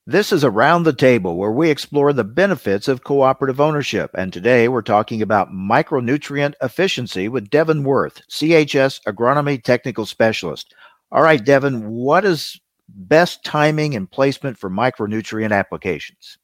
This is Around the Table, where we explore the benefits of cooperative ownership. And today we're talking about micronutrient efficiency with Devin Worth, CHS Agronomy Technical Specialist. All right, Devin, what is best timing and placement for micronutrient applications?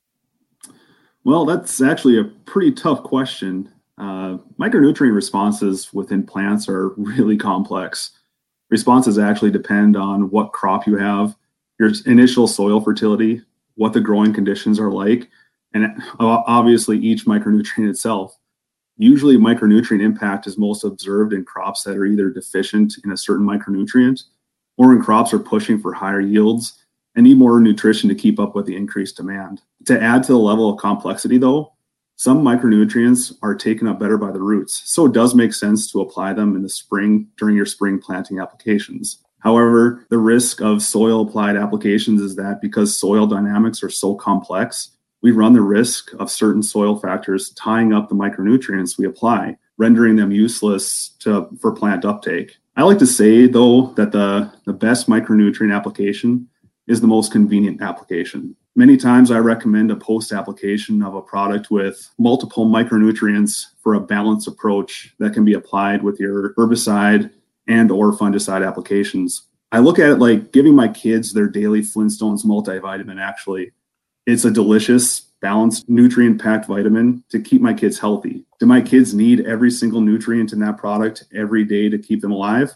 Well, that's actually a pretty tough question. Micronutrient responses within plants are really complex. Responses actually depend on what crop you have, your initial soil fertility, what the growing conditions are like, and obviously each micronutrient itself. Usually micronutrient impact is most observed in crops that are either deficient in a certain micronutrient or in crops are pushing for higher yields and need more nutrition to keep up with the increased demand. To add to the level of complexity though, some micronutrients are taken up better by the roots, so it does make sense to apply them in the spring during your spring planting applications. However, the risk of soil applied applications is that because soil dynamics are so complex, we run the risk of certain soil factors tying up the micronutrients we apply, rendering them useless for plant uptake. I like to say, though, that the best micronutrient application is the most convenient application. Many times I recommend a post-application of a product with multiple micronutrients for a balanced approach that can be applied with your herbicide and or fungicide applications. I look at it like giving my kids their daily Flintstones multivitamin, actually. It's a delicious, balanced, nutrient-packed vitamin to keep my kids healthy. Do my kids need every single nutrient in that product every day to keep them alive?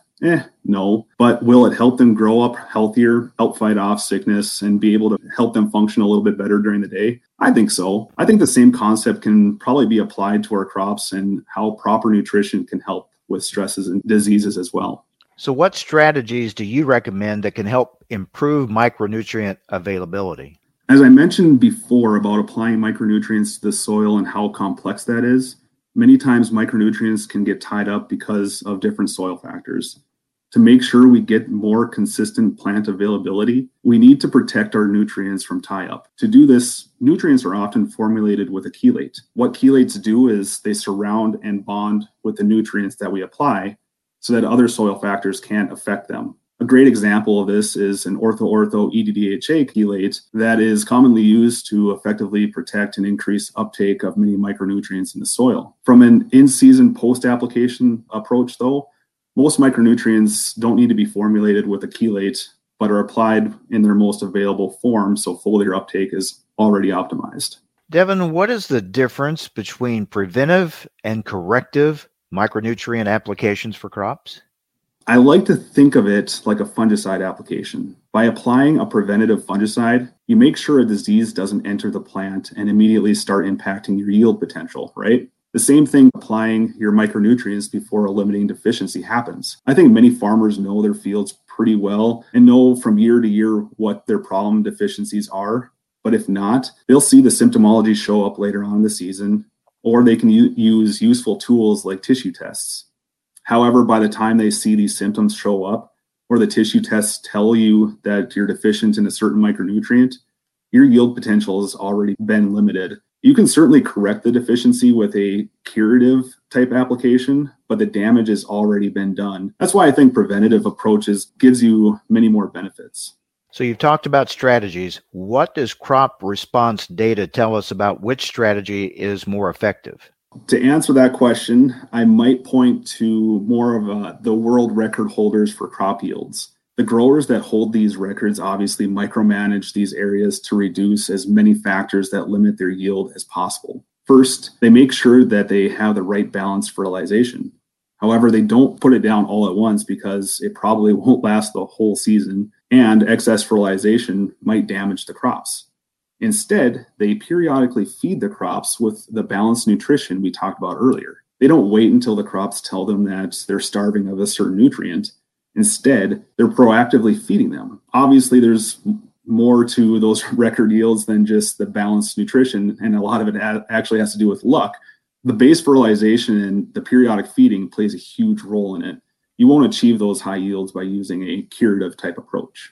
No. But will it help them grow up healthier, help fight off sickness, and be able to help them function a little bit better during the day? I think so. I think the same concept can probably be applied to our crops and how proper nutrition can help with stresses and diseases as well. So what strategies do you recommend that can help improve micronutrient availability? As I mentioned before about applying micronutrients to the soil and how complex that is, many times micronutrients can get tied up because of different soil factors. To make sure we get more consistent plant availability, we need to protect our nutrients from tie-up. To do this, nutrients are often formulated with a chelate. What chelates do is they surround and bond with the nutrients that we apply so that other soil factors can't affect them. A great example of this is an ortho EDDHA chelate that is commonly used to effectively protect and increase uptake of many micronutrients in the soil. From an in-season post-application approach though, most micronutrients don't need to be formulated with a chelate, but are applied in their most available form, so foliar uptake is already optimized. Devin, what is the difference between preventive and corrective micronutrient applications for crops? I like to think of it like a fungicide application. By applying a preventative fungicide, you make sure a disease doesn't enter the plant and immediately start impacting your yield potential, right? The same thing applying your micronutrients before a limiting deficiency happens. I think many farmers know their fields pretty well and know from year to year what their problem deficiencies are. But if not, they'll see the symptomology show up later on in the season, or they can use useful tools like tissue tests. However, by the time they see these symptoms show up, or the tissue tests tell you that you're deficient in a certain micronutrient, your yield potential has already been limited. You can certainly correct the deficiency with a curative type application, but the damage has already been done. That's why I think preventative approaches gives you many more benefits. So you've talked about strategies. What does crop response data tell us about which strategy is more effective? To answer that question, I might point to more of the world record holders for crop yields. The growers that hold these records obviously micromanage these areas to reduce as many factors that limit their yield as possible. First, they make sure that they have the right balanced fertilization. However, they don't put it down all at once because it probably won't last the whole season, and excess fertilization might damage the crops. Instead, they periodically feed the crops with the balanced nutrition we talked about earlier. They don't wait until the crops tell them that they're starving of a certain nutrient. Instead, they're proactively feeding them. Obviously, there's more to those record yields than just the balanced nutrition, and a lot of it actually has to do with luck. The base fertilization and the periodic feeding plays a huge role in it. You won't achieve those high yields by using a curative type approach.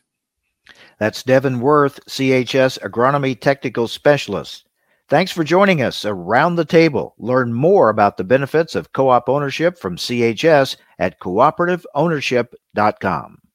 That's Devin Worth, CHS Agronomy Technical Specialist. Thanks for joining us around the table. Learn more about the benefits of co-op ownership from CHS at cooperativeownership.com.